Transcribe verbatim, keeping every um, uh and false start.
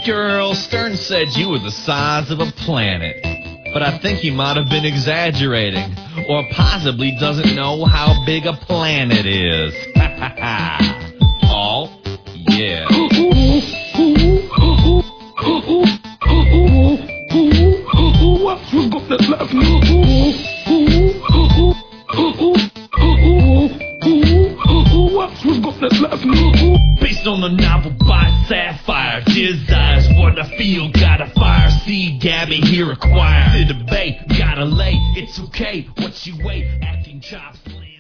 Girl, Stern said you were the size of a planet. But I think he might have been exaggerating, or possibly doesn't know how big a planet is. Ha ha ha. Oh, yeah. Based on the novel by Sapphire, desires what I feel, gotta fire. See Gabby here acquire. The debate, gotta lay, it's okay. What you wait, acting chops.